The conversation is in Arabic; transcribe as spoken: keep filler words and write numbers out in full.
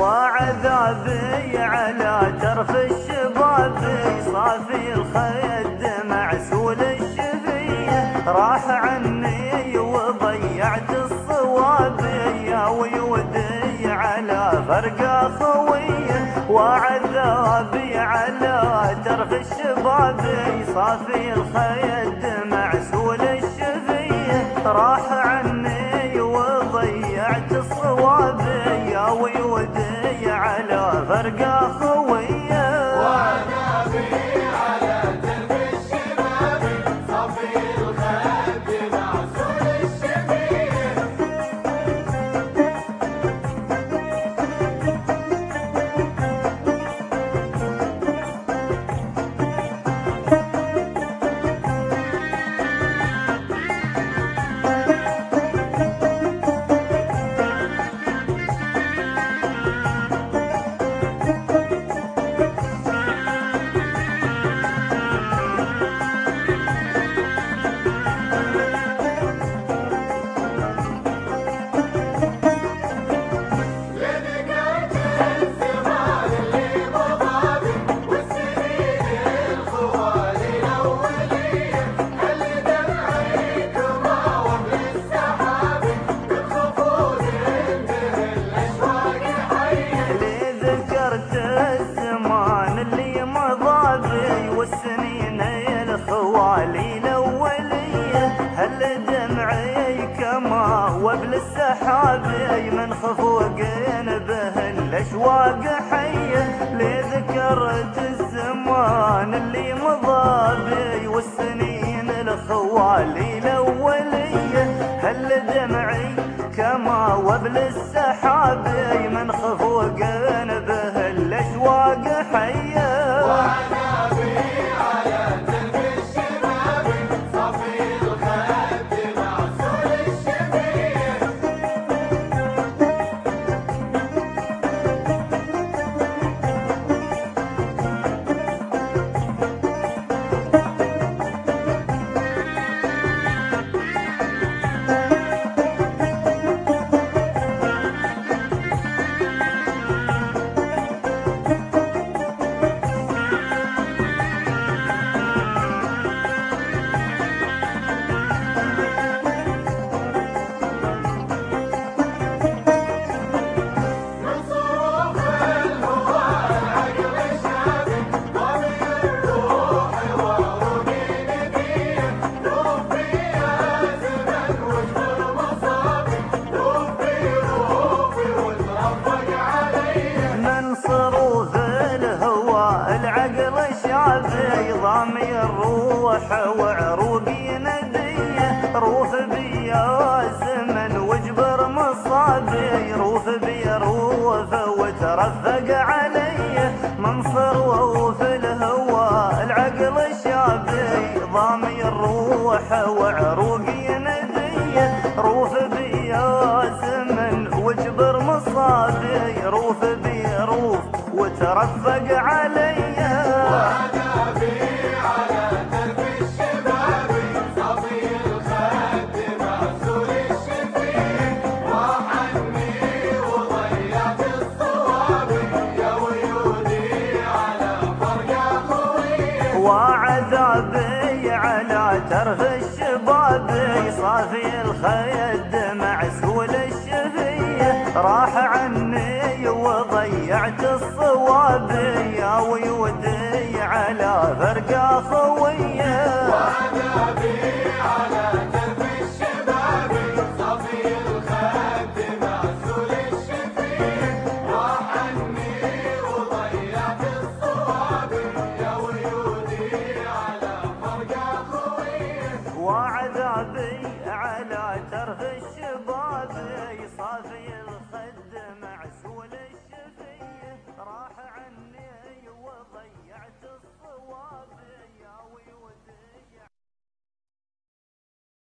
وعذابي على ترف الشباب صافي الخد معسول الشفيه راح عني وضيعت الصواب يا ويودي على فرقة خويه وعذابي على ترف الشباب صافي الخد معسول الشفيه راح عني وضيعت الصواب يا ويودي على فرقة خويه وعذابي على درب الشباب صافي الخد معسول الشفيه والسنين الخوالي الأولية هل دمعي كما وبل السحاب من خفوقين به الأشواق حية لذكرت الزمان اللي مضى بي والسنين الخوالي الأولية هل دمعي كما وبل السحاب من خفوقين به الأشواق حية ضامي الروح وعروقي نديه روف بيا زمن واجبر مصابي روف بيا روف وترفق علي منصر ووف الهوى العقل شابي ضامي الروح وعروقي نديه روف بيا زمن واجبر مصابي روف بيا روف وترفق علي وعذابي على ترف الشباب صافي الخد معسول الشفيه راح عني وضيعت الصواب يا ويودي على فرقة خويه وعذابي